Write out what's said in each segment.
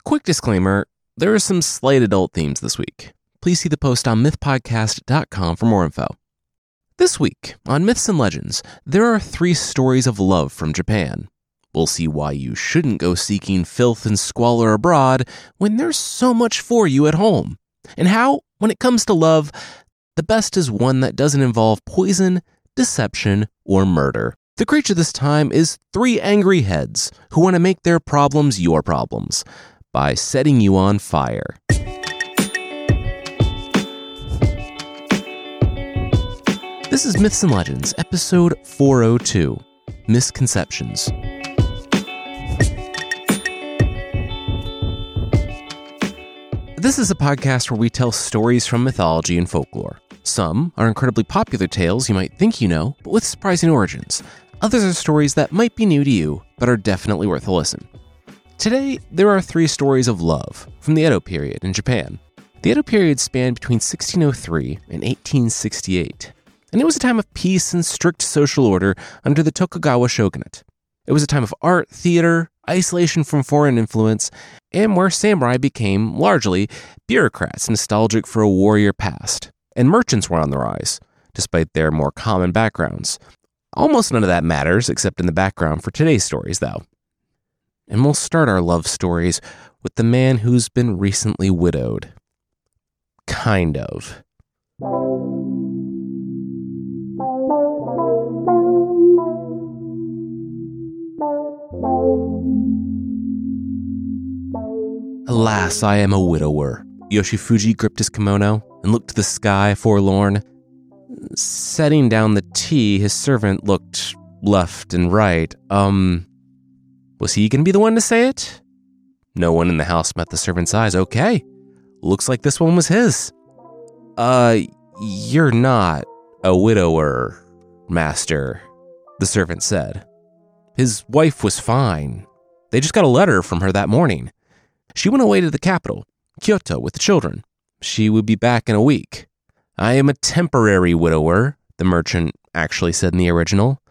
Quick disclaimer, there are some slight adult themes this week. Please see the post on mythpodcast.com for more info. This week, on Myths and Legends, there are 3 stories of love from Japan. We'll see why you shouldn't go seeking filth and squalor abroad when there's so much for you at home. And how, when it comes to love, the best is one that doesn't involve poison, deception, or murder. The creature this time is 3 angry heads who want to make their problems your problems by setting you on fire. This is Myths and Legends, episode 402, Misconceptions. This is a podcast where we tell stories from mythology and folklore. Some are incredibly popular tales you might think you know, but with surprising origins. Others are stories that might be new to you, but are definitely worth a listen. Today, there are 3 stories of love from the Edo period in Japan. The Edo period spanned between 1603 and 1868, and it was a time of peace and strict social order under the Tokugawa shogunate. It was a time of art, theater, isolation from foreign influence, and where samurai became, largely, bureaucrats nostalgic for a warrior past, and merchants were on the rise, despite their more common backgrounds. Almost none of that matters, except in the background for today's stories, though. And we'll start our love stories with the man who's been recently widowed. Kind of. Alas, I am a widower. Yoshifuji gripped his kimono and looked to the sky forlorn. Setting down the tea, his servant looked left and right. Was he going to be the one to say it? No one in the house met the servant's eyes. Okay, looks like this one was his. You're not a widower, master, the servant said. His wife was fine. They just got a letter from her that morning. She went away to the capital, Kyoto, with the children. She would be back in a week. I am a temporary widower, the merchant actually said in the original.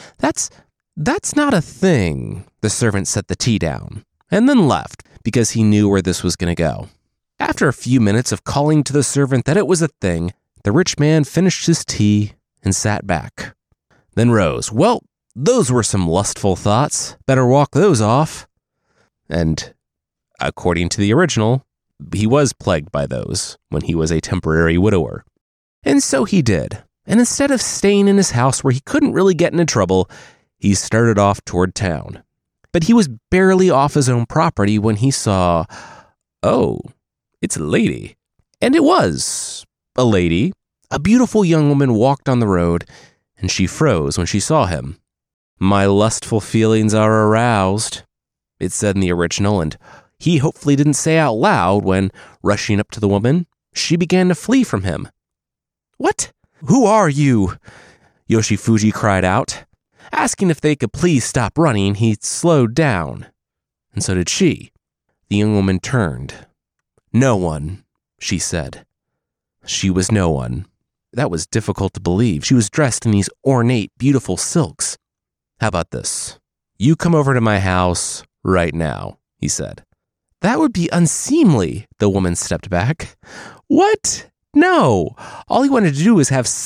That's not a thing, the servant set the tea down, and then left, because he knew where this was going to go. After a few minutes of calling to the servant that it was a thing, the rich man finished his tea and sat back. Then rose. Well, those were some lustful thoughts. Better walk those off. And, according to the original, he was plagued by those when he was a temporary widower. And so he did. And instead of staying in his house where he couldn't really get into trouble, he started off toward town. But he was barely off his own property when he saw, oh, it's a lady. And it was a lady. A beautiful young woman walked on the road, and she froze when she saw him. My lustful feelings are aroused, it said in the original, and he hopefully didn't say out loud when, rushing up to the woman, she began to flee from him. What? Who are you? Yoshifuji cried out. Asking if they could please stop running, he slowed down. And so did she. The young woman turned. No one, she said. She was no one. That was difficult to believe. She was dressed in these ornate, beautiful silks. How about this? You come over to my house right now, he said. That would be unseemly, the woman stepped back. What? No. All he wanted to do was have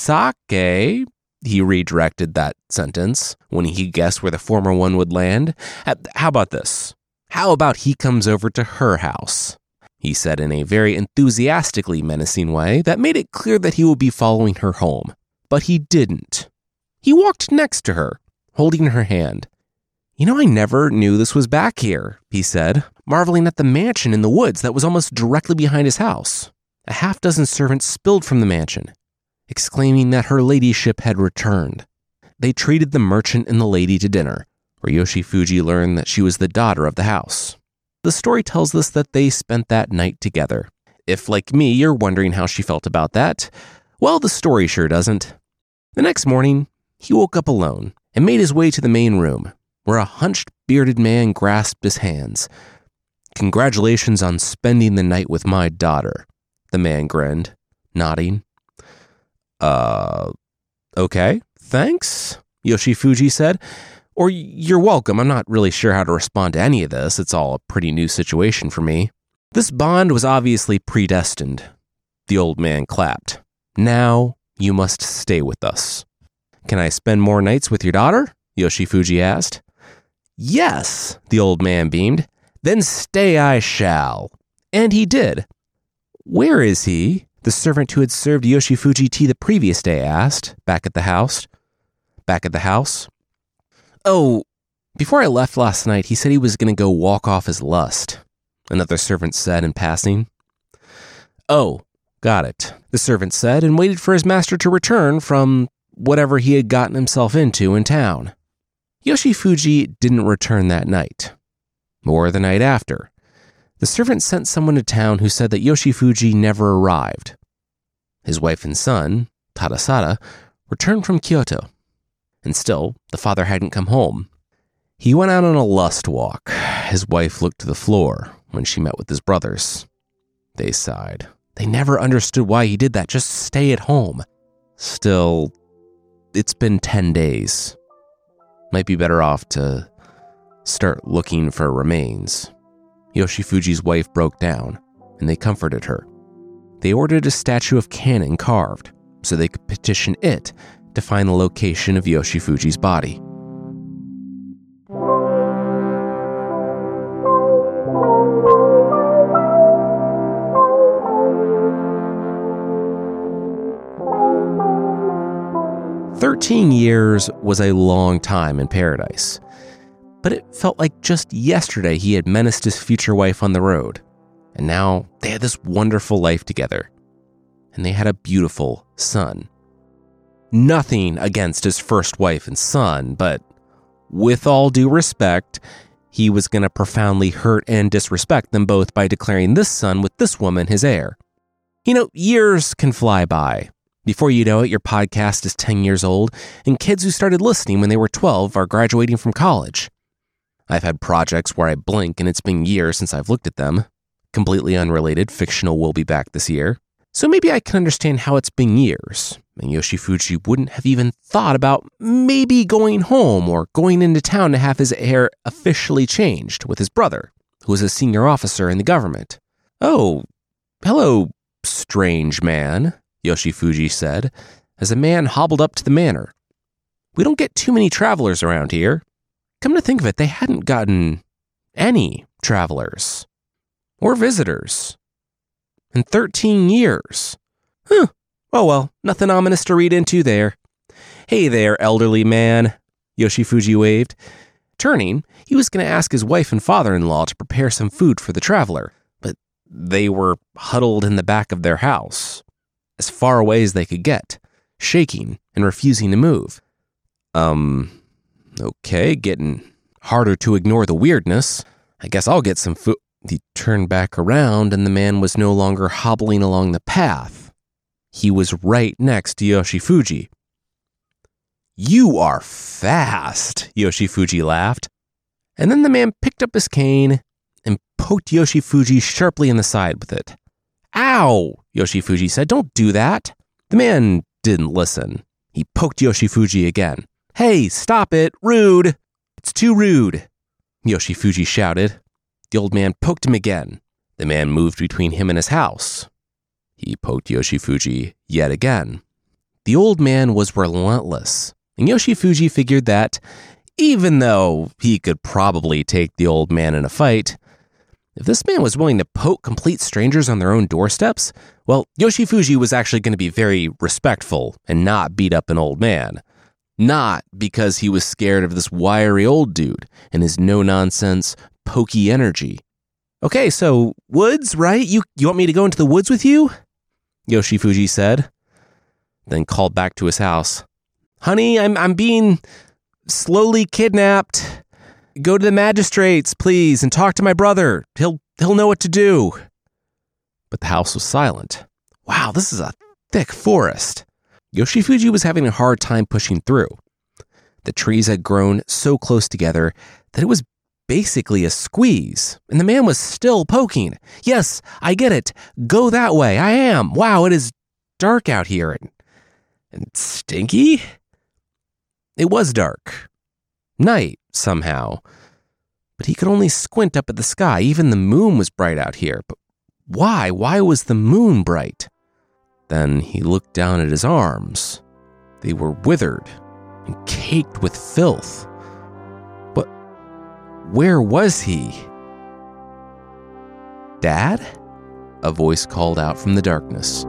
sake. He redirected that sentence when he guessed where the former one would land. How about this? How about he comes over to her house? He said in a very enthusiastically menacing way that made it clear that he would be following her home. But he didn't. He walked next to her, holding her hand. You know, I never knew this was back here, he said, marveling at the mansion in the woods that was almost directly behind his house. A half-dozen servants spilled from the mansion, exclaiming that her ladyship had returned. They treated the merchant and the lady to dinner, where Yoshifuji learned that she was the daughter of the house. The story tells us that they spent that night together. If, like me, you're wondering how she felt about that, well, the story sure doesn't. The next morning, he woke up alone and made his way to the main room, where a hunched, bearded man grasped his hands. Congratulations on spending the night with my daughter, the man grinned, nodding. Okay, thanks, Yoshifuji said. Or you're welcome. I'm not really sure how to respond to any of this. It's all a pretty new situation for me. This bond was obviously predestined. The old man clapped. Now you must stay with us. Can I spend more nights with your daughter? Yoshifuji asked. Yes, the old man beamed. Then stay I shall. And he did. Where is he? The servant who had served Yoshifuji tea the previous day asked, back at the house. Back at the house? Oh, before I left last night, he said he was going to go walk off his lust, another servant said in passing. Oh, got it, the servant said, and waited for his master to return from whatever he had gotten himself into in town. Yoshifuji didn't return that night, or the night after. The servant sent someone to town who said that Yoshifuji never arrived. His wife and son, Tadasada, returned from Kyoto, and still the father hadn't come home. He went out on a lust walk. His wife looked to the floor when she met with his brothers. They sighed. They never understood why he did that. Just stay at home. Still, it's been 10 days. Might be better off to start looking for remains. Yoshifuji's wife broke down, and they comforted her. They ordered a statue of Kannon carved, so they could petition it to find the location of Yoshifuji's body. "13 years was a long time in paradise, but it felt like just yesterday he had menaced his future wife on the road, and now they had this wonderful life together, and they had a beautiful son. Nothing against his first wife and son, but with all due respect, he was going to profoundly hurt and disrespect them both by declaring this son with this woman his heir. Years can fly by. Before you know it, your podcast is 10 years old, and kids who started listening when they were 12 are graduating from college. I've had projects where I blink and it's been years since I've looked at them. Completely unrelated, fictional will be back this year. So maybe I can understand how it's been years, and Yoshifuji wouldn't have even thought about maybe going home or going into town to have his heir officially changed with his brother, who was a senior officer in the government. Oh, hello, strange man, Yoshifuji said, as a man hobbled up to the manor. We don't get too many travelers around here. Come to think of it, they hadn't gotten any travelers or visitors in 13 years. Oh well, nothing ominous to read into there. Hey there, elderly man, Yoshifuji waved. Turning, he was going to ask his wife and father-in-law to prepare some food for the traveler, but they were huddled in the back of their house, as far away as they could get, shaking and refusing to move. Okay, getting harder to ignore the weirdness. I guess I'll get some food. He turned back around, and the man was no longer hobbling along the path. He was right next to Yoshifuji. You are fast, Yoshifuji laughed. And then the man picked up his cane and poked Yoshifuji sharply in the side with it. Ow, Yoshifuji said, don't do that. The man didn't listen. He poked Yoshifuji again. Hey, stop it, rude. It's too rude, Yoshifuji shouted. The old man poked him again. The man moved between him and his house. He poked Yoshifuji yet again. The old man was relentless, and Yoshifuji figured that, even though he could probably take the old man in a fight, if this man was willing to poke complete strangers on their own doorsteps, well, Yoshifuji was actually going to be very respectful and not beat up an old man. Not because he was scared of this wiry old dude and his no-nonsense, pokey energy. Okay, so woods, right? You want me to go into the woods with you? Yoshifuji said, then called back to his house. Honey, I'm being slowly kidnapped. Go to the magistrates, please, and talk to my brother. He'll know what to do. But the house was silent. Wow, this is a thick forest. Yoshifuji was having a hard time pushing through. The trees had grown so close together that it was basically a squeeze, and the man was still poking. Yes, I get it. Go that way. I am. Wow, it is dark out here and stinky. It was dark. Night. somehow. But he could only squint up at the sky. Even the moon was bright out here. But why? Why was the moon bright? Then he looked down at his arms. They were withered and caked with filth. But where was he? "Dad?" a voice called out from the darkness.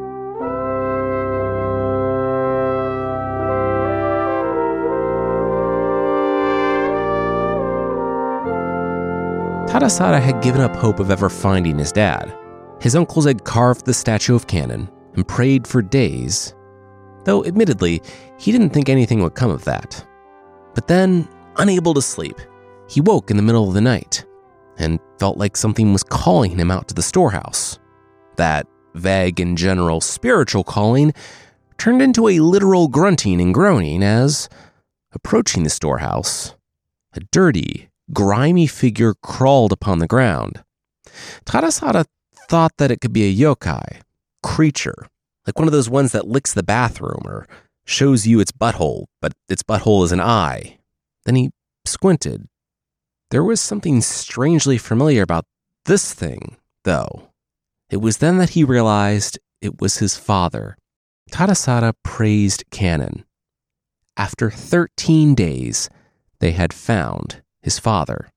Tadasada had given up hope of ever finding his dad. His uncles had carved the statue of Kannon and prayed for days, though admittedly, he didn't think anything would come of that. But then, unable to sleep, he woke in the middle of the night and felt like something was calling him out to the storehouse. That vague and general spiritual calling turned into a literal grunting and groaning as, approaching the storehouse, a dirty, grimy figure crawled upon the ground. Tadasada thought that it could be a yokai, creature, like one of those ones that licks the bathroom or shows you its butthole, but its butthole is an eye. Then he squinted. There was something strangely familiar about this thing, though. It was then that he realized it was his father. Tadasada praised Kannon. After 13 days, they had found his father.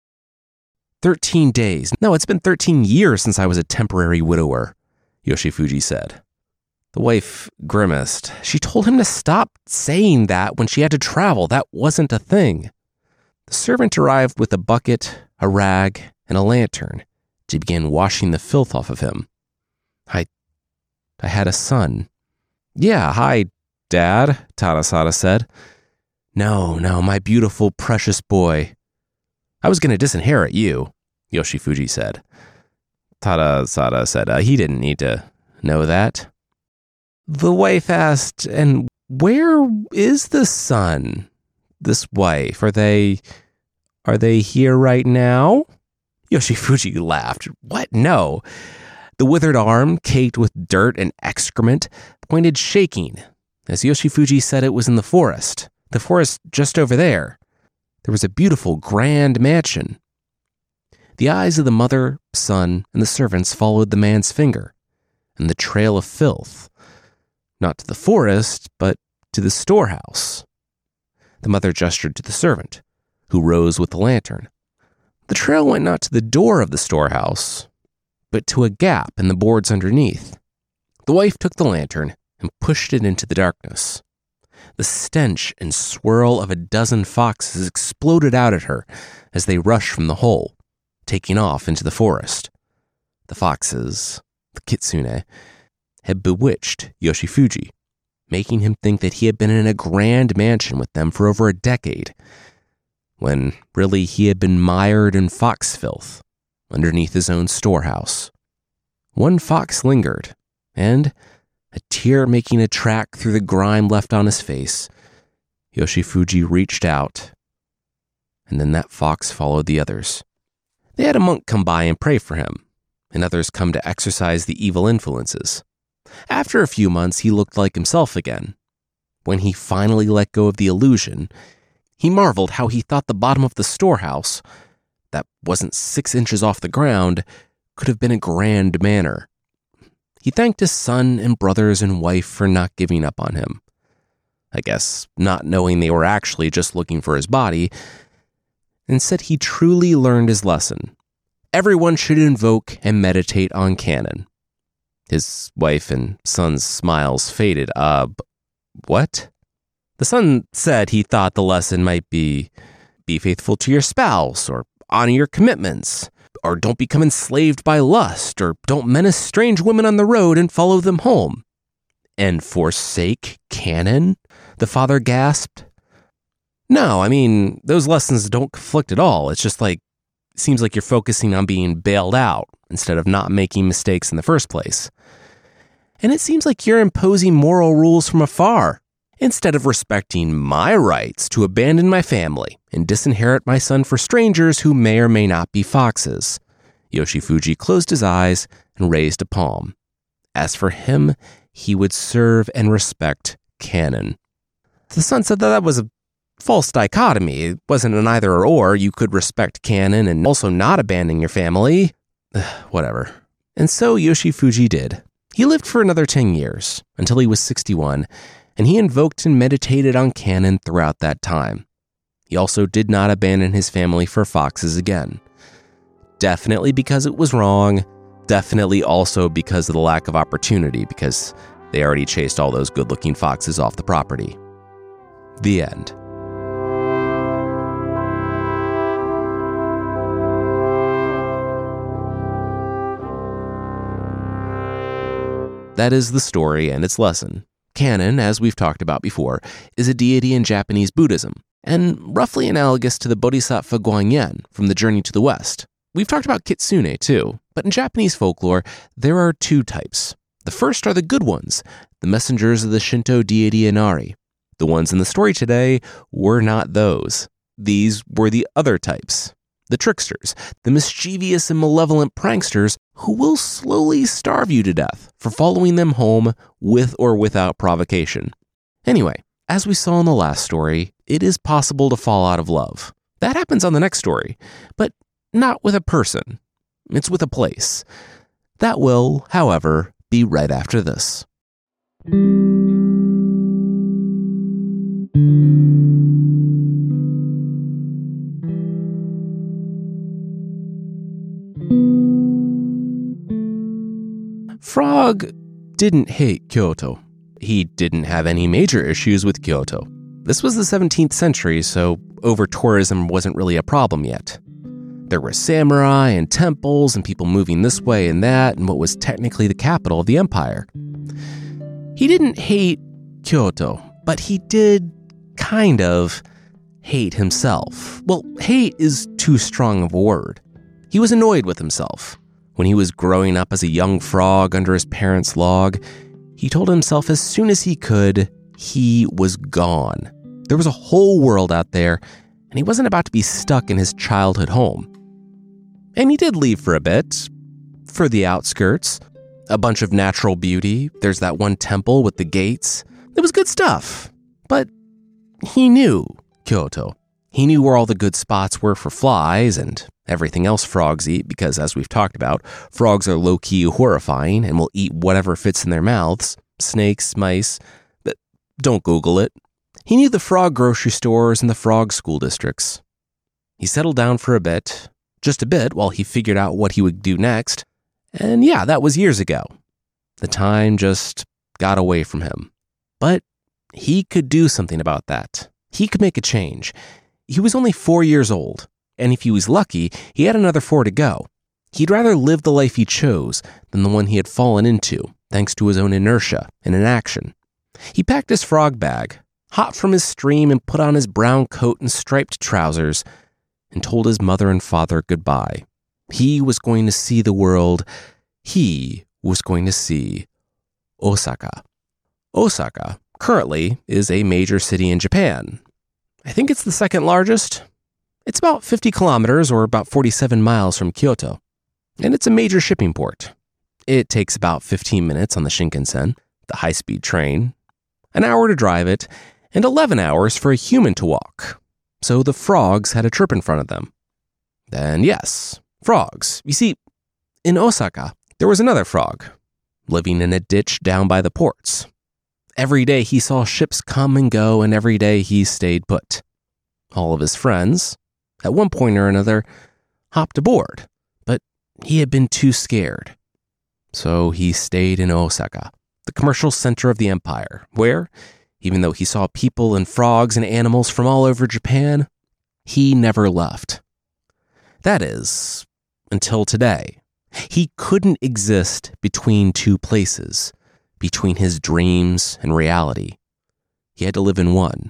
13 days. No, it's been 13 years since I was a temporary widower, Yoshifuji said. The wife grimaced. She told him to stop saying that when she had to travel. That wasn't a thing. The servant arrived with a bucket, a rag, and a lantern to begin washing the filth off of him. I had a son. Yeah, hi, Dad, Tadasada said. No, my beautiful, precious boy. I was going to disinherit you, Yoshifuji said. Tadasada said he didn't need to know that. The wife asked, and where is the son? This wife, are they here right now? Yoshifuji laughed. What? No. The withered arm, caked with dirt and excrement, pointed shaking, as Yoshifuji said it was in the forest just over there. There was a beautiful, grand mansion. The eyes of the mother, son, and the servants followed the man's finger, and the trail of filth, not to the forest, but to the storehouse. The mother gestured to the servant, who rose with the lantern. The trail went not to the door of the storehouse, but to a gap in the boards underneath. The wife took the lantern and pushed it into the darkness. The stench and swirl of a dozen foxes exploded out at her as they rushed from the hole, taking off into the forest. The foxes, the kitsune, had bewitched Yoshifuji, making him think that he had been in a grand mansion with them for over a decade, when really he had been mired in fox filth underneath his own storehouse. One fox lingered, and, a tear making a track through the grime left on his face, Yoshifuji reached out, and then that fox followed the others. They had a monk come by and pray for him, and others come to exorcise the evil influences. After a few months, he looked like himself again. When he finally let go of the illusion, he marveled how he thought the bottom of the storehouse, that wasn't 6 inches off the ground, could have been a grand manor. He thanked his son and brothers and wife for not giving up on him. I guess not knowing they were actually just looking for his body, and said he truly learned his lesson. Everyone should invoke and meditate on Kannon. His wife and son's smiles faded. What? The son said he thought the lesson might be faithful to your spouse, or honor your commitments, or don't become enslaved by lust, or don't menace strange women on the road and follow them home. And forsake Kannon? The father gasped. No, I mean, those lessons don't conflict at all. It's just like, it seems like you're focusing on being bailed out instead of not making mistakes in the first place. And it seems like you're imposing moral rules from afar, instead of respecting my rights to abandon my family and disinherit my son for strangers who may or may not be foxes. Yoshifuji closed his eyes and raised a palm. As for him, he would serve and respect Kannon. The son said that was a false dichotomy. It wasn't an either or. You could respect canon and also not abandon your family. Whatever. And so Yoshifuji did. He lived for another 10 years, until he was 61, and he invoked and meditated on canon throughout that time. He also did not abandon his family for foxes again. Definitely because it was wrong. Definitely also because of the lack of opportunity, because they already chased all those good-looking foxes off the property. The end. That is the story and its lesson. Kannon, as we've talked about before, is a deity in Japanese Buddhism, and roughly analogous to the Bodhisattva Guanyin from The Journey to the West. We've talked about Kitsune too, but in Japanese folklore, there are two types. The first are the good ones, the messengers of the Shinto deity Inari. The ones in the story today were not those. These were the other types. The tricksters, the mischievous and malevolent pranksters who will slowly starve you to death for following them home with or without provocation. Anyway, as we saw in the last story, it is possible to fall out of love. That happens on the next story, but not with a person. It's with a place. That will, however, be right after this. Frog didn't hate Kyoto. He didn't have any major issues with Kyoto. This was the 17th century, so over-tourism wasn't really a problem yet. There were samurai and temples and people moving this way and that in what was technically the capital of the empire. He didn't hate Kyoto, but he did kind of hate himself. Well, hate is too strong of a word. He was annoyed with himself. When he was growing up as a young frog under his parents' log, he told himself as soon as he could, he was gone. There was a whole world out there, and he wasn't about to be stuck in his childhood home. And he did leave for a bit, for the outskirts, a bunch of natural beauty. There's that one temple with the gates. It was good stuff, but he knew Kyoto. He knew where all the good spots were for flies and everything else frogs eat because, as we've talked about, frogs are low-key horrifying and will eat whatever fits in their mouths. Snakes, mice, but don't Google it. He knew the frog grocery stores and the frog school districts. He settled down for a bit, just a bit, while he figured out what he would do next. And yeah, that was years ago. The time just got away from him. But he could do something about that. He could make a change. He was only 4 years old, and if he was lucky, he had another 4 to go. He'd rather live the life he chose than the one he had fallen into, thanks to his own inertia and inaction. He packed his frog bag, hopped from his stream and put on his brown coat and striped trousers, and told his mother and father goodbye. He was going to see the world. He was going to see Osaka. Osaka, currently, is a major city in Japan. I think it's the second largest. It's about 50 kilometers or about 47 miles from Kyoto, and it's a major shipping port. It takes about 15 minutes on the Shinkansen, the high-speed train, an hour to drive it, and 11 hours for a human to walk. So the frogs had a trip in front of them. And yes, frogs. You see, in Osaka, there was another frog, living in a ditch down by the ports. Every day he saw ships come and go, and every day he stayed put. All of his friends, at one point or another, hopped aboard, but he had been too scared. So he stayed in Osaka, the commercial center of the empire, where, even though he saw people and frogs and animals from all over Japan, he never left. That is, until today. He couldn't exist between two places, between his dreams and reality. He had to live in one.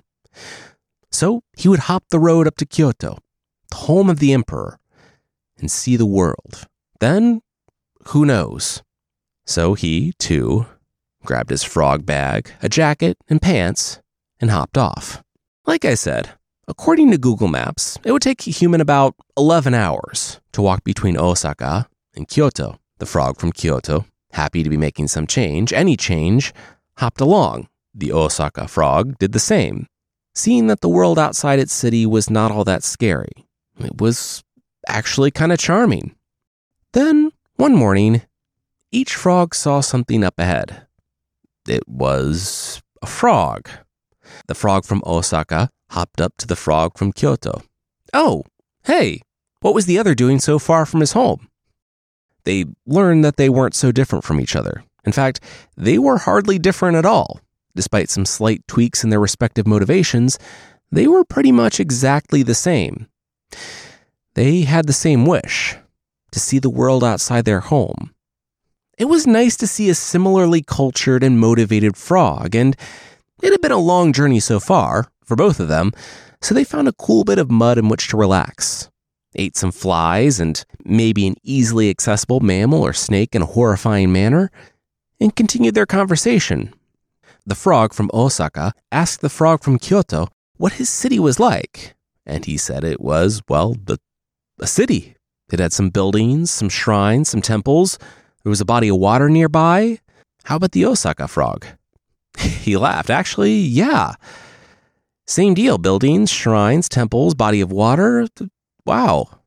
So he would hop the road up to Kyoto, the home of the emperor, and see the world. Then, who knows? So he, too, grabbed his frog bag, a jacket, and pants, and hopped off. Like I said, according to Google Maps, it would take a human about 11 hours to walk between Osaka and Kyoto. The frog from Kyoto, happy to be making some change, any change, hopped along. The Osaka frog did the same. seeing that the world outside its city was not all that scary. It was actually kind of charming. Then, one morning, each frog saw something up ahead. It was a frog. The frog from Osaka hopped up to the frog from Kyoto. Oh, hey, what was the other doing so far from his home? They learned that they weren't so different from each other. In fact, they were hardly different at all. Despite some slight tweaks in their respective motivations, they were pretty much exactly the same. They had the same wish, to see the world outside their home. It was nice to see a similarly cultured and motivated frog, and it had been a long journey so far, for both of them, so they found a cool bit of mud in which to relax. Ate some flies and maybe an easily accessible mammal or snake in a horrifying manner, and continued their conversation. The frog from Osaka asked the frog from Kyoto what his city was like, and he said it was, well, a city. It had some buildings, some shrines, some temples. There was a body of water nearby. How about the Osaka frog? He laughed. Actually, yeah. Same deal. Buildings, shrines, temples, body of water. Wow.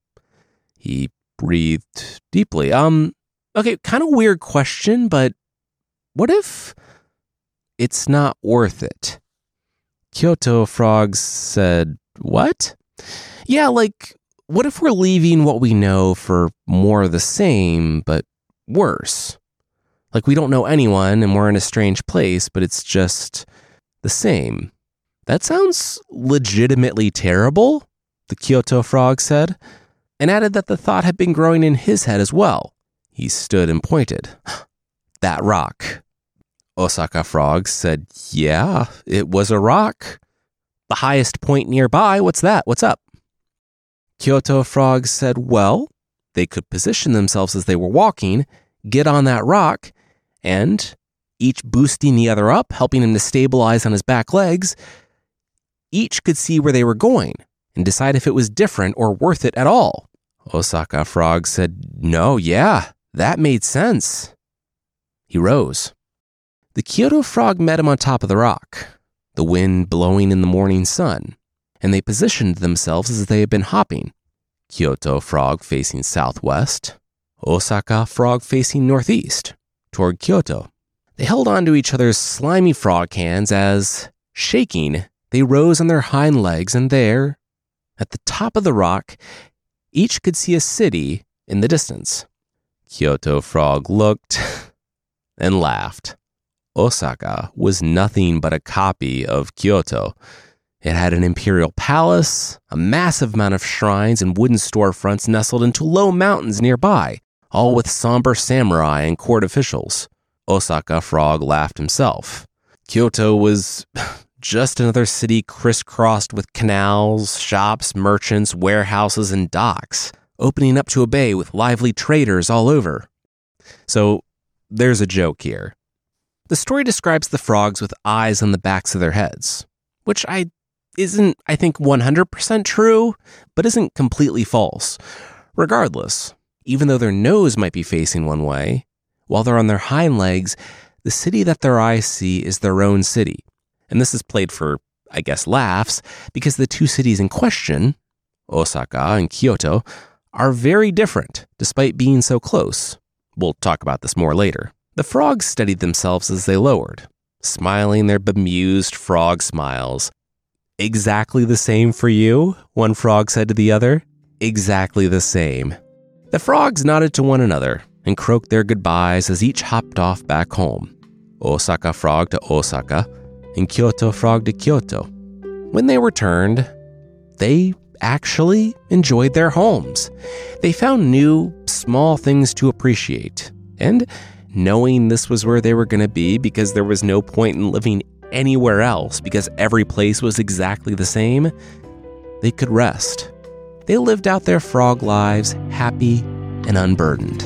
He breathed deeply. Okay, kind of weird question, but what if it's not worth it? Kyoto frog said, what? Yeah, like, what if we're leaving what we know for more of the same, but worse? Like, we don't know anyone and we're in a strange place, but it's just the same. That sounds legitimately terrible, the Kyoto frog said, and added that the thought had been growing in his head as well. He stood and pointed. That rock. Osaka frog said, yeah, it was a rock. The highest point nearby, what's that? What's up? Kyoto frog said, well, they could position themselves as they were walking, get on that rock, and, each boosting the other up, helping him to stabilize on his back legs, each could see where they were going and decide if it was different or worth it at all. Osaka frog said, no, yeah, that made sense. He rose. The Kyoto frog met him on top of the rock, the wind blowing in the morning sun, and they positioned themselves as they had been hopping. Kyoto frog facing southwest, Osaka frog facing northeast, toward Kyoto. They held on to each other's slimy frog hands as, shaking, they rose on their hind legs, and there, at the top of the rock, each could see a city in the distance. Kyoto frog looked and laughed. Osaka was nothing but a copy of Kyoto. It had an imperial palace, a massive amount of shrines and wooden storefronts nestled into low mountains nearby, all with somber samurai and court officials. Osaka frog laughed himself. Kyoto was just another city crisscrossed with canals, shops, merchants, warehouses, and docks, opening up to a bay with lively traders all over. So, there's a joke here. The story describes the frogs with eyes on the backs of their heads, which isn't, I think, 100% true, but isn't completely false. Regardless, even though their nose might be facing one way, while they're on their hind legs, the city that their eyes see is their own city. And this is played for, I guess, laughs, because the two cities in question, Osaka and Kyoto, are very different, despite being so close. We'll talk about this more later. The frogs steadied themselves as they lowered, smiling their bemused frog smiles. Exactly the same for you, one frog said to the other. Exactly the same. The frogs nodded to one another and croaked their goodbyes as each hopped off back home. Osaka frog to Osaka and Kyoto frog to Kyoto. When they returned, they actually enjoyed their homes. They found new, small things to appreciate, and knowing this was where they were going to be because there was no point in living anywhere else because every place was exactly the same, they could rest. They lived out their frog lives happy and unburdened.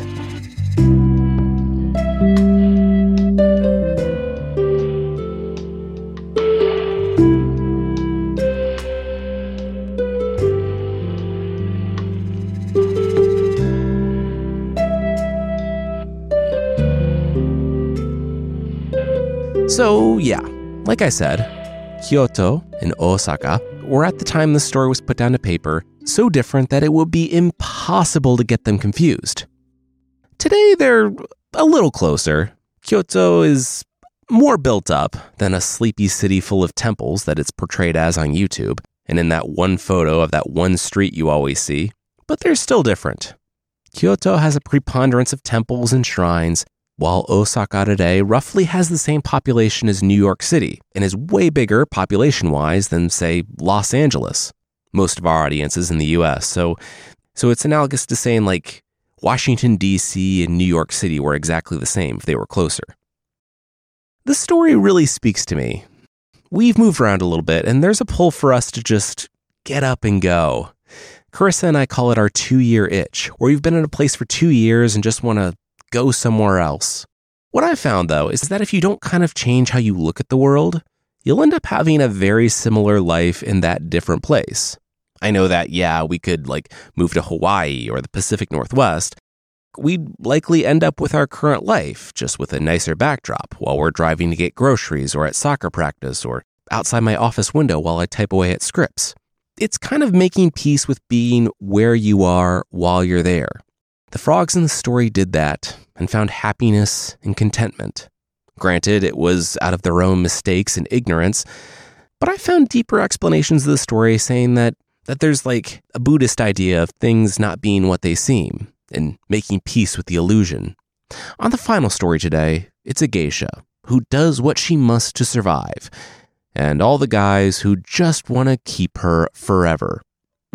So, yeah, like I said, Kyoto and Osaka were, at the time the story was put down to paper, so different that it would be impossible to get them confused. Today, they're a little closer. Kyoto is more built up than a sleepy city full of temples that it's portrayed as on YouTube, and in that one photo of that one street you always see, but they're still different. Kyoto has a preponderance of temples and shrines, while Osaka today roughly has the same population as New York City and is way bigger population-wise than, say, Los Angeles. Most of our audience is in the US, so it's analogous to saying like Washington, D.C. and New York City were exactly the same if they were closer. The story really speaks to me. We've moved around a little bit, and there's a pull for us to just get up and go. Carissa and I call it our 2-year itch, where we've been in a place for 2 years and just want to go somewhere else. What I've found, though, is that if you don't kind of change how you look at the world, you'll end up having a very similar life in that different place. I know that, yeah, we could move to Hawaii or the Pacific Northwest. We'd likely end up with our current life, just with a nicer backdrop while we're driving to get groceries or at soccer practice or outside my office window while I type away at scripts. It's kind of making peace with being where you are while you're there. The frogs in the story did that and found happiness and contentment. Granted, it was out of their own mistakes and ignorance, but I found deeper explanations of the story saying that there's a Buddhist idea of things not being what they seem and making peace with the illusion. On the final story today, it's a geisha who does what she must to survive, and all the guys who just want to keep her forever.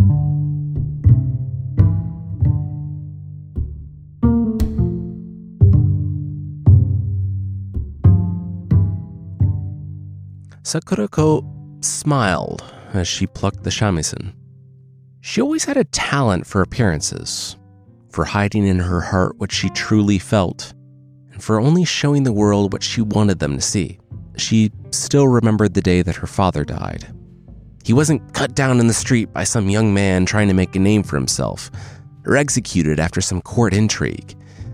Sakurako smiled as she plucked the shamisen. She always had a talent for appearances, for hiding in her heart what she truly felt, and for only showing the world what she wanted them to see. She still remembered the day that her father died. He wasn't cut down in the street by some young man trying to make a name for himself, or executed after some court intrigue.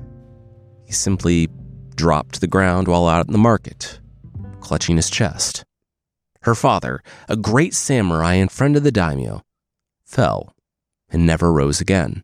He simply dropped to the ground while out in the market, clutching his chest. Her father, a great samurai and friend of the daimyo, fell and never rose again.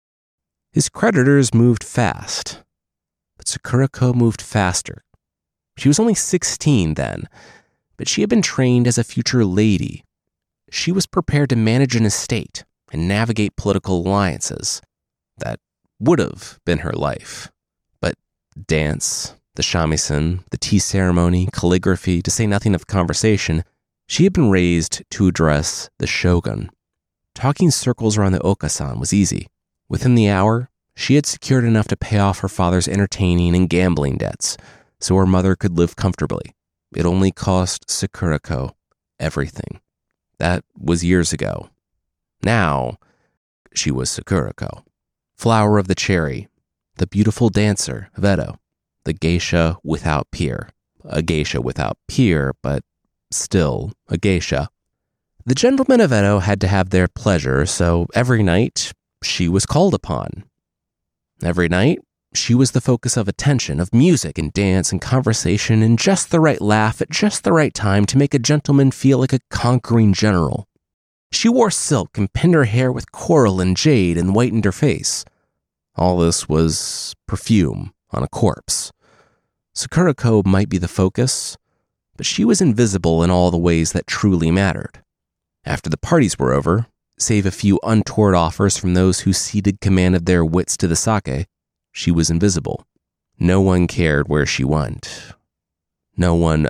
His creditors moved fast, but Sakurako moved faster. She was only 16 then, but she had been trained as a future lady. She was prepared to manage an estate and navigate political alliances. That would have been her life. But dance, the shamisen, the tea ceremony, calligraphy, to say nothing of conversation, she had been raised to address the shogun. Talking circles around the okasan was easy. Within the hour, she had secured enough to pay off her father's entertaining and gambling debts, so her mother could live comfortably. It only cost Sakurako everything. That was years ago. Now, she was Sakurako, flower of the cherry, the beautiful dancer of Edo, the geisha without peer. A geisha without peer, but still a geisha. The gentlemen of Edo had to have their pleasure, so every night she was called upon. Every night, she was the focus of attention, of music and dance and conversation, and just the right laugh at just the right time to make a gentleman feel like a conquering general. She wore silk and pinned her hair with coral and jade and whitened her face. All this was perfume on a corpse. Sakurako might be the focus, but she was invisible in all the ways that truly mattered. After the parties were over, save a few untoward offers from those who ceded command of their wits to the sake, she was invisible. No one cared where she went. No one...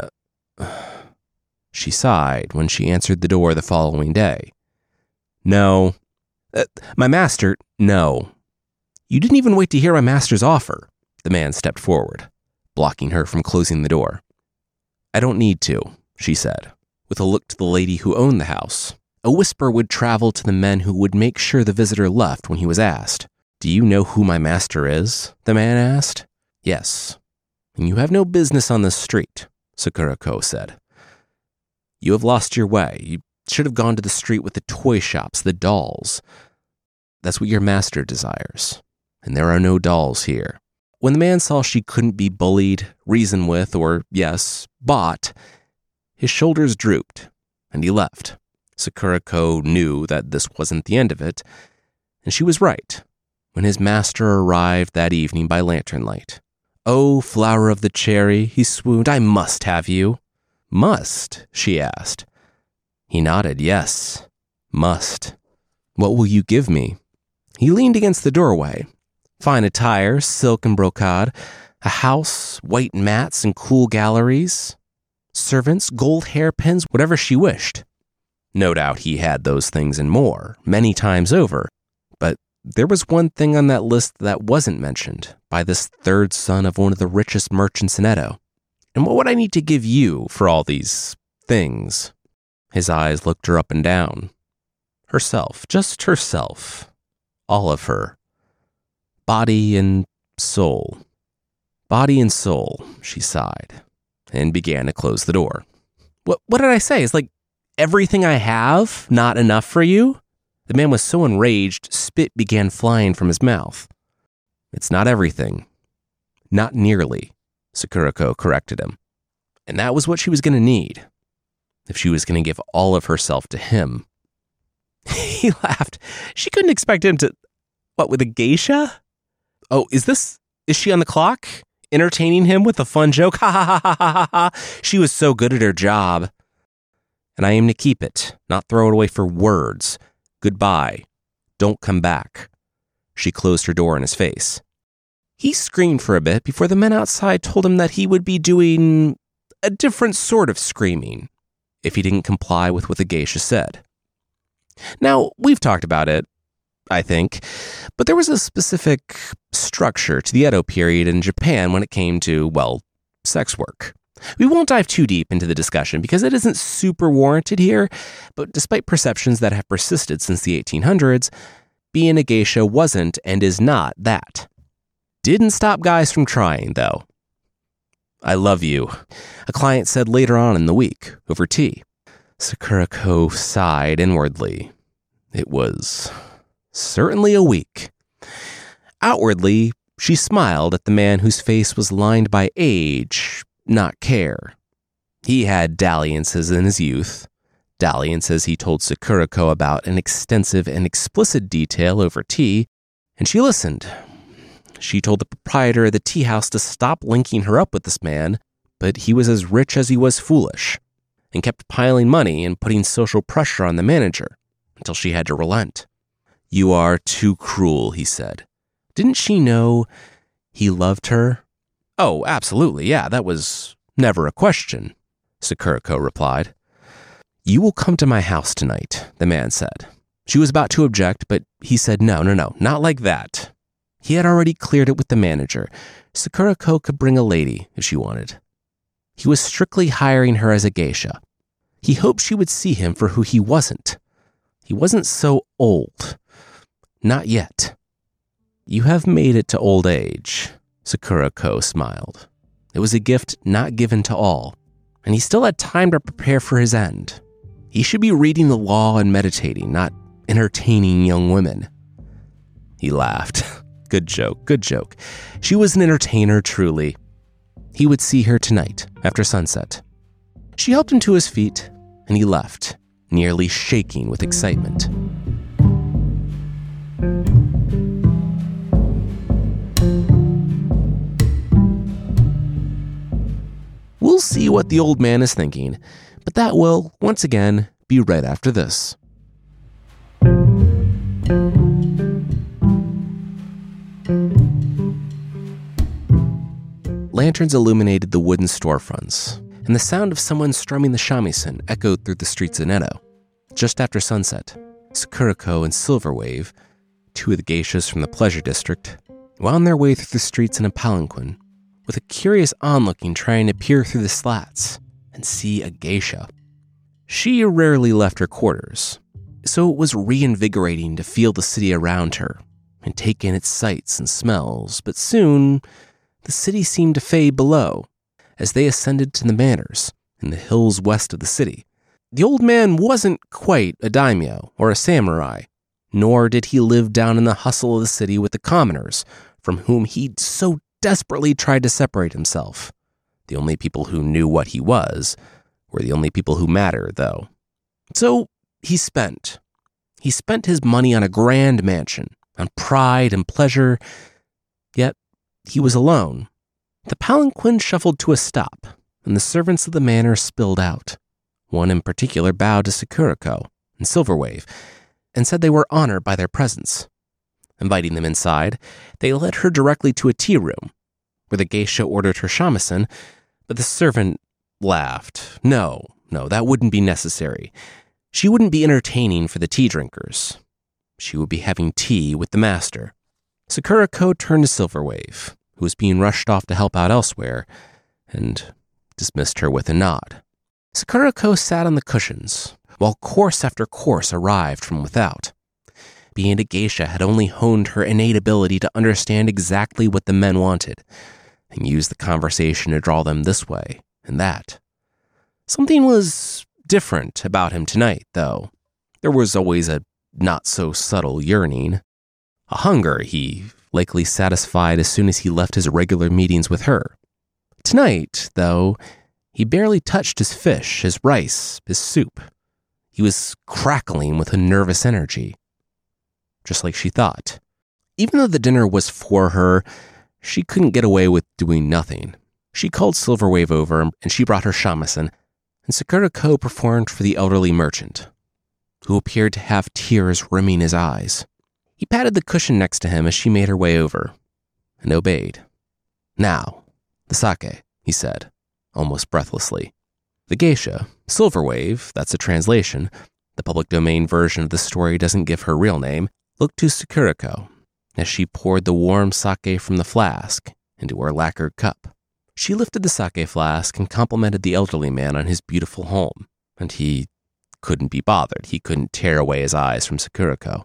She sighed when she answered the door the following day. No. My master, no. You didn't even wait to hear my master's offer. The man stepped forward, blocking her from closing the door. I don't need to, she said, with a look to the lady who owned the house. A whisper would travel to the men who would make sure the visitor left when he was asked. Do you know who my master is? The man asked. Yes. And you have no business on this street, Sakurako said. You have lost your way. You should have gone to the street with the toy shops, the dolls. That's what your master desires. And there are no dolls here. When the man saw she couldn't be bullied, reasoned with, or, yes, bought, his shoulders drooped, and he left. Sakurako knew that this wasn't the end of it, and she was right when his master arrived that evening by lantern light. "Oh, flower of the cherry," he swooned, "I must have you." "Must?" she asked. He nodded, "Yes, must." "What will you give me?" He leaned against the doorway. "Fine attire, silk and brocade, a house, white mats and cool galleries, servants, gold hairpins, whatever she wished." No doubt he had those things and more, many times over, but there was one thing on that list that wasn't mentioned by this third son of one of the richest merchants in Edo. "And what would I need to give you for all these things?" His eyes looked her up and down. Herself, just herself. All of her. Body and soul. Body and soul, she sighed, and began to close the door. What did I say? It's like, everything I have, not enough for you? The man was so enraged, spit began flying from his mouth. "It's not everything. Not nearly," Sakurako corrected him. And that was what she was going to need, if she was going to give all of herself to him. He laughed. She couldn't expect him to... What, with a geisha? "Oh, is she on the clock? Entertaining him with a fun joke? Ha ha ha ha ha ha. She was so good at her job. And I aim to keep it, not throw it away for words. Goodbye. Don't come back." She closed her door in his face. He screamed for a bit before the men outside told him that he would be doing a different sort of screaming if he didn't comply with what the geisha said. Now, we've talked about it, I think, but there was a specific structure to the Edo period in Japan when it came to, well, sex work. We won't dive too deep into the discussion because it isn't super warranted here, but despite perceptions that have persisted since the 1800s, being a geisha wasn't and is not that. Didn't stop guys from trying, though. "I love you," a client said later on in the week, over tea. Sakurako sighed inwardly. It was certainly a week. Outwardly, she smiled at the man whose face was lined by age, not care. He had dalliances in his youth, dalliances he told Sakurako about in extensive and explicit detail over tea, and she listened. She told the proprietor of the tea house to stop linking her up with this man, but he was as rich as he was foolish, and kept piling money and putting social pressure on the manager until she had to relent. "You are too cruel," he said. Didn't she know he loved her? "Oh, absolutely, yeah, that was never a question," Sakurako replied. "You will come to my house tonight," the man said. She was about to object, but he said no, not like that. He had already cleared it with the manager. Sakurako could bring a lady if she wanted. He was strictly hiring her as a geisha. He hoped she would see him for who he wasn't. He wasn't so old. Not yet. "You have made it to old age," Sakurako smiled. It was a gift not given to all, and he still had time to prepare for his end. He should be reading the law and meditating, not entertaining young women. He laughed. Good joke. She was an entertainer, truly. He would see her tonight, after sunset. She helped him to his feet, and he left, nearly shaking with excitement. We'll see what the old man is thinking, but that will, once again, be right after this. Lanterns illuminated the wooden storefronts, and the sound of someone strumming the shamisen echoed through the streets of Edo. Just after sunset, Sakurako and Silverwave, two of the geishas from the pleasure district, wound their way through the streets in a palanquin, with a curious onlooking trying to peer through the slats and see a geisha. She rarely left her quarters, so it was reinvigorating to feel the city around her and take in its sights and smells, but soon the city seemed to fade below as they ascended to the manors in the hills west of the city. The old man wasn't quite a daimyo or a samurai, nor did he live down in the hustle of the city with the commoners, from whom he'd so desperately tried to separate himself. The only people who knew what he was were the only people who mattered, though. So he spent his money on a grand mansion, on pride and pleasure, yet he was alone. The palanquin shuffled to a stop, and the servants of the manor spilled out. One in particular bowed to Sakurako and Silverwave and said they were honored by their presence. Inviting them inside, they led her directly to a tea room, where the geisha ordered her shamisen, but the servant laughed. No, that wouldn't be necessary. She wouldn't be entertaining for the tea drinkers. She would be having tea with the master. Sakurako turned to Silverwave, who was being rushed off to help out elsewhere, and dismissed her with a nod. Sakurako sat on the cushions, while course after course arrived from without. Being a geisha had only honed her innate ability to understand exactly what the men wanted, and use the conversation to draw them this way and that. Something was different about him tonight, though. There was always a not-so-subtle yearning. A hunger he likely satisfied as soon as he left his regular meetings with her. Tonight, though, he barely touched his fish, his rice, his soup. He was crackling with a nervous energy, just like she thought. Even though the dinner was for her, she couldn't get away with doing nothing. She called Silverwave over, and she brought her shamisen, and Sakurako performed for the elderly merchant, who appeared to have tears rimming his eyes. He patted the cushion next to him as she made her way over, and obeyed. "Now, the sake," he said, almost breathlessly. The geisha, Silverwave, that's a translation, the public domain version of the story doesn't give her real name, looked to Sakurako as she poured the warm sake from the flask into her lacquered cup. She lifted the sake flask and complimented the elderly man on his beautiful home, and he couldn't be bothered. He couldn't tear away his eyes from Sakurako.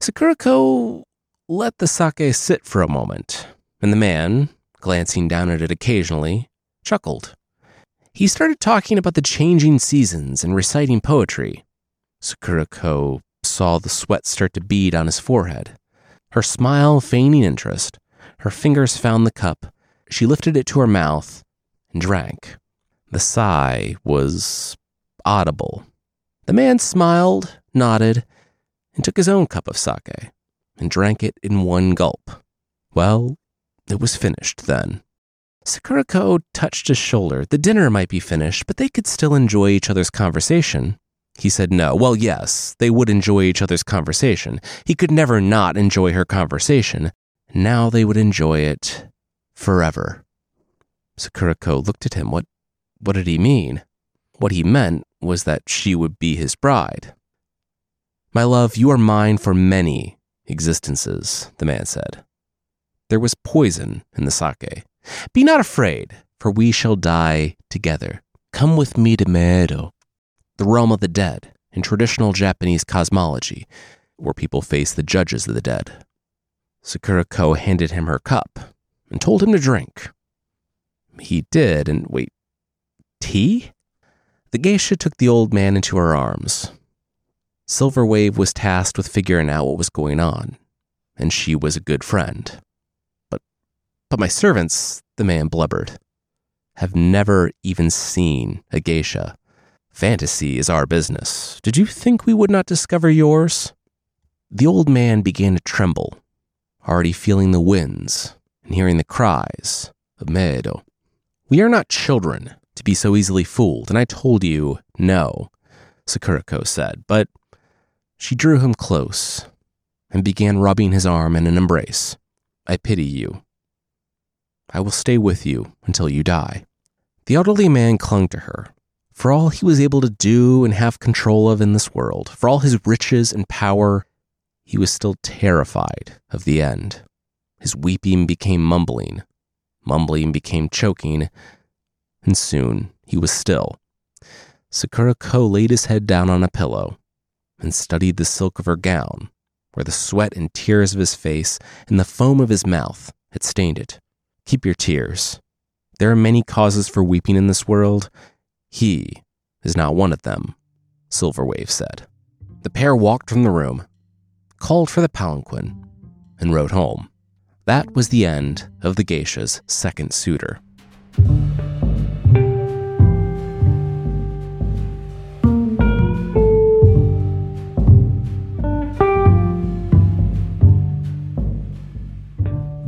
Sakurako let the sake sit for a moment, and the man, glancing down at it occasionally, chuckled. He started talking about the changing seasons and reciting poetry. Sakurako saw the sweat start to bead on his forehead. Her smile feigning interest, her fingers found the cup. She lifted it to her mouth and drank. The sigh was audible. The man smiled, nodded, and took his own cup of sake and drank it in one gulp. Well, it was finished then. Sakurako touched his shoulder. The dinner might be finished, but they could still enjoy each other's conversation. He said no. Well, yes, they would enjoy each other's conversation. He could never not enjoy her conversation. Now they would enjoy it forever. Sakurako looked at him. What did he mean? What he meant was that she would be his bride. "My love, you are mine for many existences," the man said. There was poison in the sake. "Be not afraid, for we shall die together. Come with me to Maedo, the realm of the dead, in traditional Japanese cosmology, where people face the judges of the dead." Sakurako handed him her cup and told him to drink. He did, and wait, tea? The geisha took the old man into her arms. Silverwave was tasked with figuring out what was going on, and she was a good friend. But my servants, the man blubbered, have never even seen a geisha. Fantasy is our business. Did you think we would not discover yours? The old man began to tremble, already feeling the winds and hearing the cries of Maedo. "We are not children to be so easily fooled, and I told you no," Sakurako said, but she drew him close and began rubbing his arm in an embrace. "I pity you. I will stay with you until you die." The elderly man clung to her. For all he was able to do and have control of in this world, for all his riches and power, he was still terrified of the end. His weeping became mumbling. Mumbling became choking, and soon he was still. Sakurako laid his head down on a pillow and studied the silk of her gown, where the sweat and tears of his face and the foam of his mouth had stained it. "Keep your tears. There are many causes for weeping in this world. He is not one of them," Silverwave said. The pair walked from the room, called for the palanquin, and rode home. That was the end of the geisha's second suitor.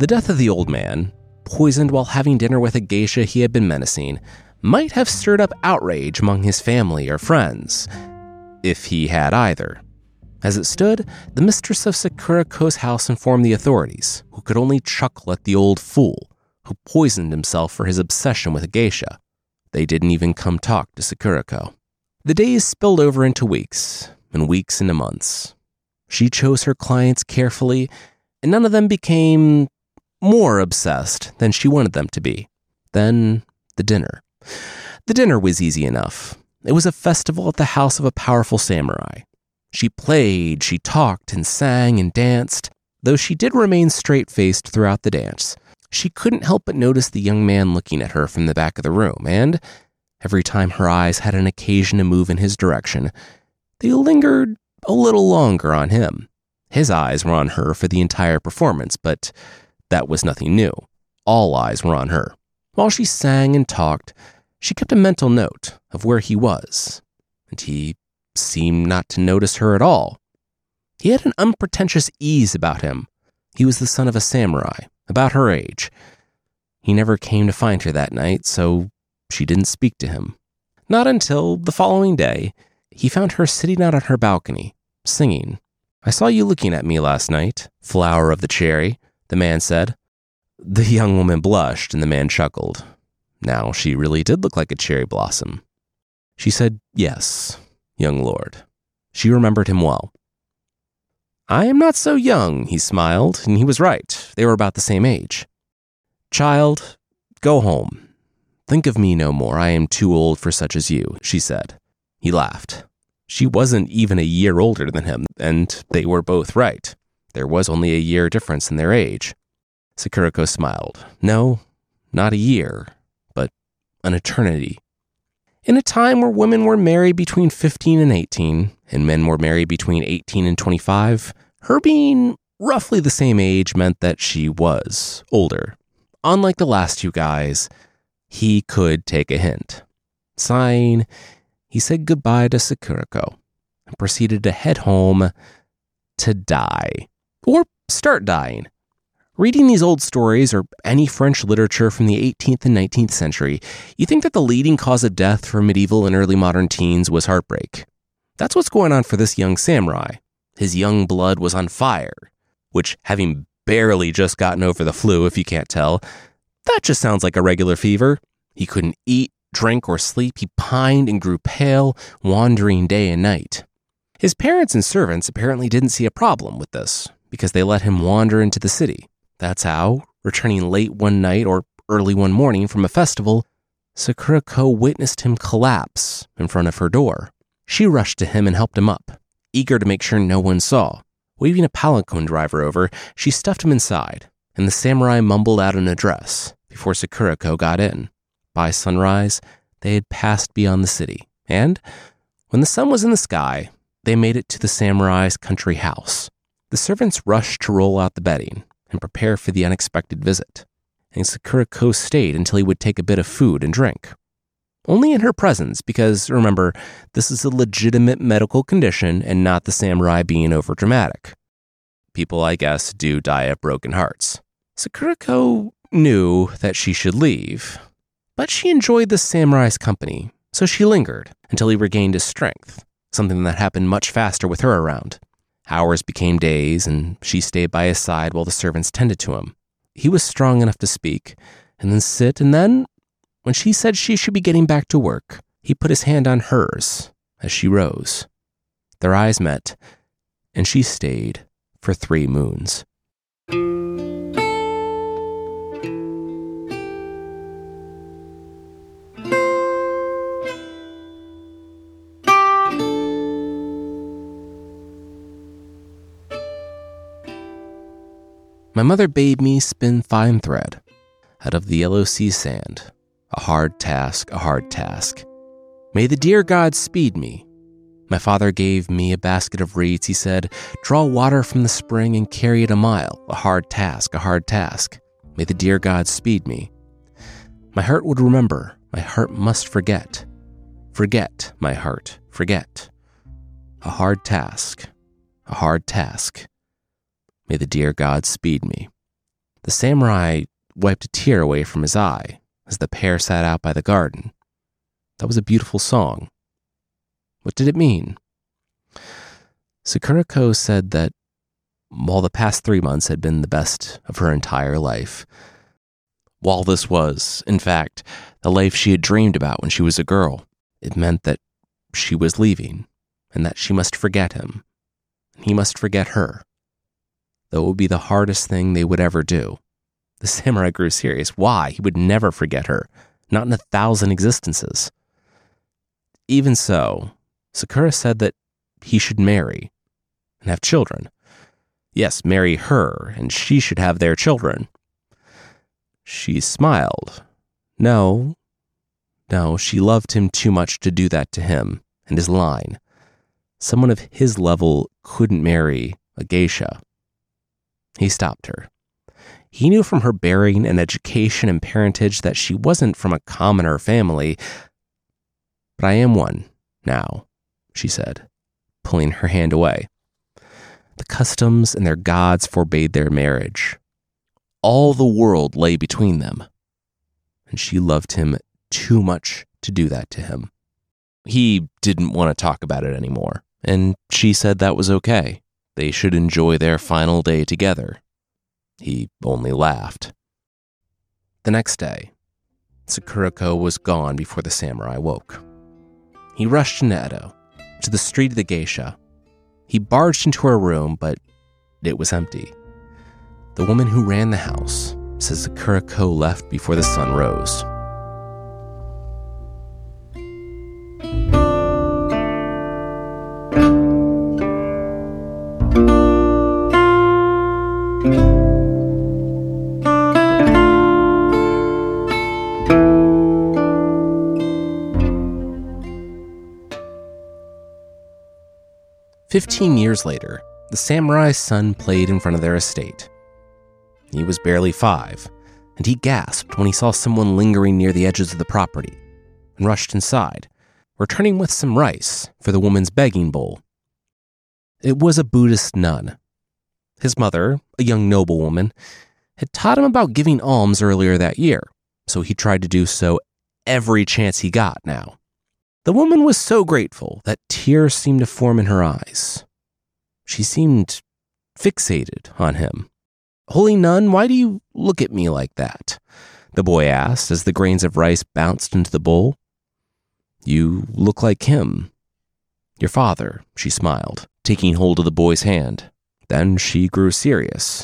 The death of the old man, poisoned while having dinner with a geisha he had been menacing, might have stirred up outrage among his family or friends, if he had either. As it stood, the mistress of Sakuriko's house informed the authorities, who could only chuckle at the old fool who poisoned himself for his obsession with a geisha. They didn't even come talk to Sakuriko. The days spilled over into weeks, and weeks into months. She chose her clients carefully, and none of them became more obsessed than she wanted them to be. Then, the dinner. The dinner was easy enough. It was a festival at the house of a powerful samurai. She played, she talked, and sang and danced. Though she did remain straight-faced throughout the dance, she couldn't help but notice the young man looking at her from the back of the room, and every time her eyes had an occasion to move in his direction, they lingered a little longer on him. His eyes were on her for the entire performance, but that was nothing new. All eyes were on her. While she sang and talked, she kept a mental note of where he was, and he seemed not to notice her at all. He had an unpretentious ease about him. He was the son of a samurai, about her age. He never came to find her that night, so she didn't speak to him. Not until the following day, he found her sitting out on her balcony, singing. "I saw you looking at me last night, flower of the cherry," the man said. The young woman blushed, and the man chuckled. Now she really did look like a cherry blossom. She said, "Yes, young lord." She remembered him well. "I am not so young," he smiled, and he was right. They were about the same age. "Child, go home. Think of me no more. I am too old for such as you," she said. He laughed. She wasn't even a year older than him, and they were both right. There was only a year difference in their age. Sakuriko smiled. No, not a year, but an eternity. In a time where women were married between 15 and 18, and men were married between 18 and 25, her being roughly the same age meant that she was older. Unlike the last two guys, he could take a hint. Sighing, he said goodbye to Sakuriko and proceeded to head home to die. Or start dying. Reading these old stories or any French literature from the 18th and 19th century, you think that the leading cause of death for medieval and early modern teens was heartbreak. That's what's going on for this young samurai. His young blood was on fire, which, having barely just gotten over the flu, if you can't tell, that just sounds like a regular fever. He couldn't eat, drink, or sleep. He pined and grew pale, wandering day and night. His parents and servants apparently didn't see a problem with this, because they let him wander into the city. That's how, returning late one night or early one morning from a festival, Sakuriko witnessed him collapse in front of her door. She rushed to him and helped him up, eager to make sure no one saw. Waving a palanquin driver over, she stuffed him inside, and the samurai mumbled out an address before Sakuriko got in. By sunrise, they had passed beyond the city, and when the sun was in the sky, they made it to the samurai's country house. The servants rushed to roll out the bedding and prepare for the unexpected visit, and Sakuriko stayed until he would take a bit of food and drink. Only in her presence, because, remember, this is a legitimate medical condition and not the samurai being overdramatic. People, I guess, do die of broken hearts. Sakuriko knew that she should leave, but she enjoyed the samurai's company, so she lingered until he regained his strength, something that happened much faster with her around. Hours became days, and she stayed by his side while the servants tended to him. He was strong enough to speak, and then sit, and then, when she said she should be getting back to work, he put his hand on hers as she rose. Their eyes met, and she stayed for 3 moons. My mother bade me spin fine thread out of the yellow sea sand, a hard task, a hard task. May the dear God speed me. My father gave me a basket of reeds. He said, draw water from the spring and carry it a mile, a hard task, a hard task. May the dear God speed me. My heart would remember, my heart must forget. Forget, my heart, forget. A hard task, a hard task. May the dear God speed me. The samurai wiped a tear away from his eye as the pair sat out by the garden. That was a beautiful song. What did it mean? Sakurako said that while the past 3 months had been the best of her entire life, while this was, in fact, the life she had dreamed about when she was a girl, it meant that she was leaving and that she must forget him. And he must forget her. Though it would be the hardest thing they would ever do. The samurai grew serious. Why? He would never forget her. Not in 1,000 existences. Even so, Sakura said that he should marry and have children. Yes, marry her, and she should have their children. She smiled. No, she loved him too much to do that to him and his line. Someone of his level couldn't marry a geisha. He stopped her. He knew from her bearing and education and parentage that she wasn't from a commoner family. But I am one now, she said, pulling her hand away. The customs and their gods forbade their marriage. All the world lay between them, and she loved him too much to do that to him. He didn't want to talk about it anymore, and she said that was okay. They should enjoy their final day together. He only laughed. The next day, Sakurako was gone before the samurai woke. He rushed into Edo, to the street of the geisha. He barged into her room, but it was empty. The woman who ran the house says Sakurako left before the sun rose. "15 years later, the samurai's son played in front of their estate. He was barely 5, and he gasped when he saw someone lingering near the edges of the property and rushed inside, returning with some rice for the woman's begging bowl. It was a Buddhist nun. His mother, a young noblewoman, had taught him about giving alms earlier that year, so he tried to do so every chance he got now. The woman was so grateful that tears seemed to form in her eyes. She seemed fixated on him. "Holy nun, why do you look at me like that?" the boy asked as the grains of rice bounced into the bowl. "You look like him. Your father," she smiled, taking hold of the boy's hand. Then she grew serious.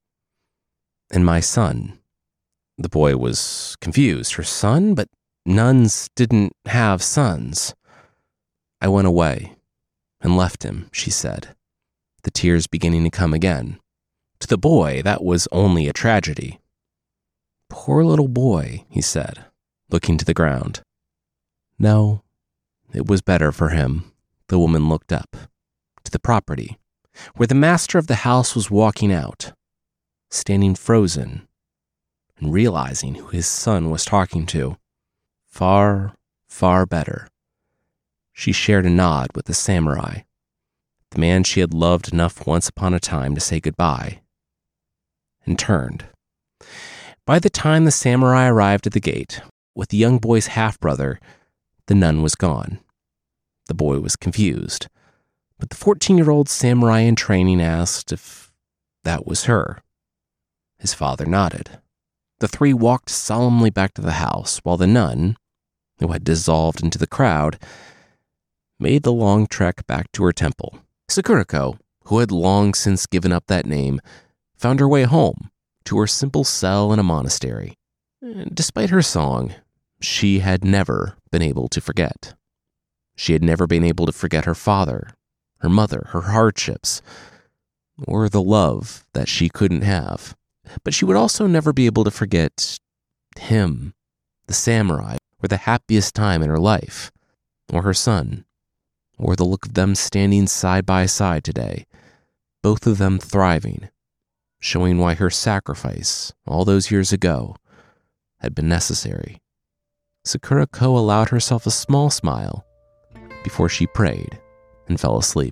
"And my son." The boy was confused. Her son? But nuns didn't have sons. "I went away and left him," she said, the tears beginning to come again. To the boy, that was only a tragedy. "Poor little boy," he said, looking to the ground. "No, it was better for him." The woman looked up to the property, where the master of the house was walking out, standing frozen and realizing who his son was talking to. Far, far better. She shared a nod with the samurai, the man she had loved enough once upon a time to say goodbye, and turned. By the time the samurai arrived at the gate, with the young boy's half-brother, the nun was gone. The boy was confused, but the 14-year-old samurai in training asked if that was her. His father nodded. The three walked solemnly back to the house, while the nun, who had dissolved into the crowd, made the long trek back to her temple. Sakurako, who had long since given up that name, found her way home to her simple cell in a monastery. Despite her song, she had never been able to forget. She had never been able to forget her father, her mother, her hardships, or the love that she couldn't have. But she would also never be able to forget him, the samurai, or the happiest time in her life, or her son, or the look of them standing side by side today, both of them thriving, showing why her sacrifice all those years ago had been necessary. Sakurako allowed herself a small smile before she prayed and fell asleep.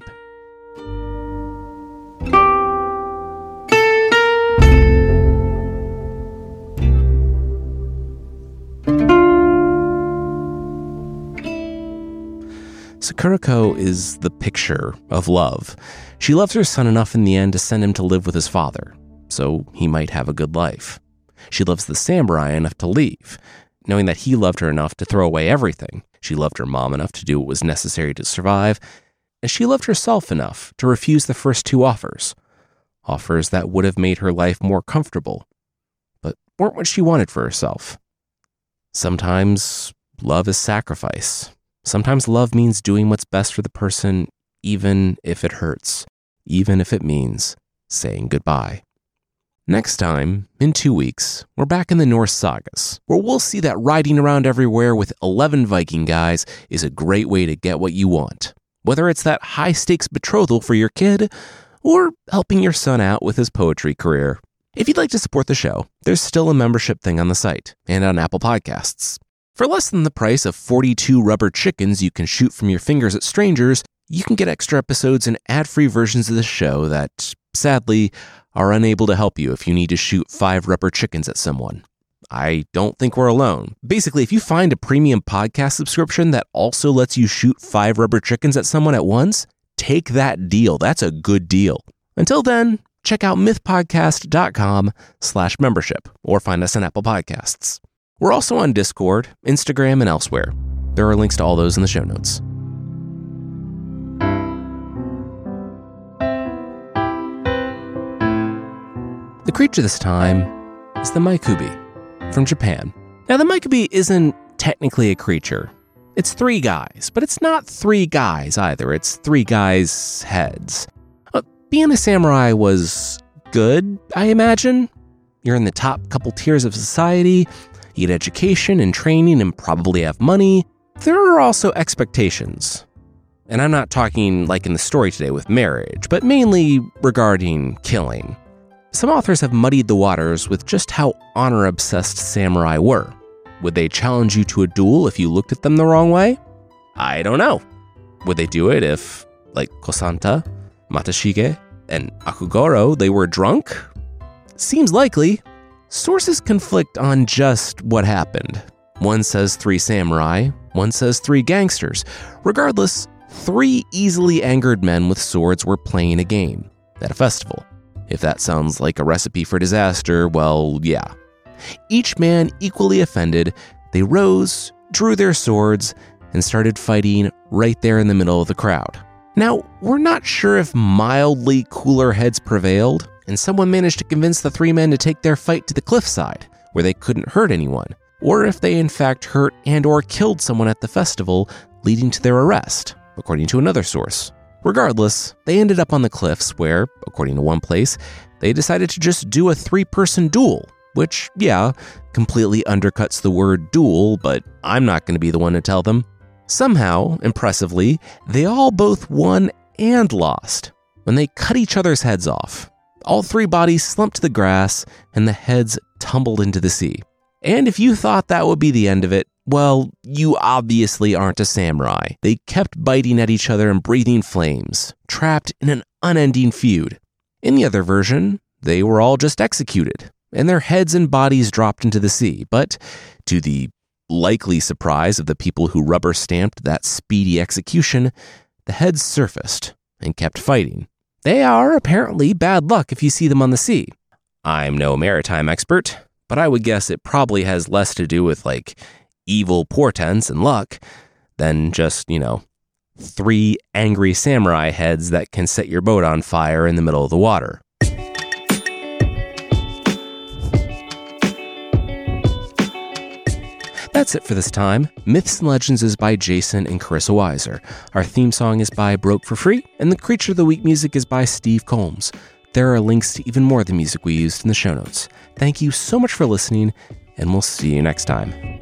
Sakurako is the picture of love. She loves her son enough in the end to send him to live with his father, so he might have a good life. She loves the samurai enough to leave, knowing that he loved her enough to throw away everything. She loved her mom enough to do what was necessary to survive, and she loved herself enough to refuse the first two offers that would have made her life more comfortable, but weren't what she wanted for herself. Sometimes love is sacrifice. Sometimes love means doing what's best for the person, even if it hurts, even if it means saying goodbye. Next time, in 2 weeks, we're back in the Norse sagas, where we'll see that riding around everywhere with 11 Viking guys is a great way to get what you want. Whether it's that high-stakes betrothal for your kid, or helping your son out with his poetry career. If you'd like to support the show, there's still a membership thing on the site and on Apple Podcasts. For less than the price of 42 rubber chickens you can shoot from your fingers at strangers, you can get extra episodes and ad-free versions of the show that, sadly, are unable to help you if you need to shoot 5 rubber chickens at someone. I don't think we're alone. Basically, if you find a premium podcast subscription that also lets you shoot 5 rubber chickens at someone at once, take that deal. That's a good deal. Until then, check out mythpodcast.com/membership or find us on Apple Podcasts. We're also on Discord, Instagram, and elsewhere. There are links to all those in the show notes. The creature this time is the Mykubi from Japan. Now, the Mykubi isn't technically a creature. It's 3 guys, but it's not 3 guys either. It's 3 guys' heads. Being a samurai was good, I imagine. You're in the top couple tiers of society. You get education and training and probably have money. There are also expectations. And I'm not talking like in the story today with marriage, but mainly regarding killing. Some authors have muddied the waters with just how honor-obsessed samurai were. Would they challenge you to a duel if you looked at them the wrong way? I don't know. Would they do it if, like Kosanta, Matashige, and Akugoro, they were drunk? Seems likely. Sources conflict on just what happened. One says 3 samurai, one says 3 gangsters. Regardless, 3 easily angered men with swords were playing a game at a festival. If that sounds like a recipe for disaster, well, yeah. Each man equally offended, they rose, drew their swords, and started fighting right there in the middle of the crowd. Now, we're not sure if mildly cooler heads prevailed, and someone managed to convince the 3 men to take their fight to the cliffside, where they couldn't hurt anyone, or if they in fact hurt and or killed someone at the festival, leading to their arrest, according to another source. Regardless, they ended up on the cliffs where, according to one place, they decided to just do a 3-person duel, which, yeah, completely undercuts the word duel, but I'm not going to be the one to tell them. Somehow, impressively, they all both won and lost when they cut each other's heads off. All 3 bodies slumped to the grass, and the heads tumbled into the sea. And if you thought that would be the end of it, well, you obviously aren't a samurai. They kept biting at each other and breathing flames, trapped in an unending feud. In the other version, they were all just executed, and their heads and bodies dropped into the sea. But to the likely surprise of the people who rubber-stamped that speedy execution, the heads surfaced and kept fighting. They are apparently bad luck if you see them on the sea. I'm no maritime expert, but I would guess it probably has less to do with, evil portents and luck than just, 3 angry samurai heads that can set your boat on fire in the middle of the water. That's it for this time. Myths and Legends is by Jason and Carissa Weiser. Our theme song is by Broke for Free, and the Creature of the Week music is by Steve Combs. There are links to even more of the music we used in the show notes. Thank you so much for listening, and we'll see you next time.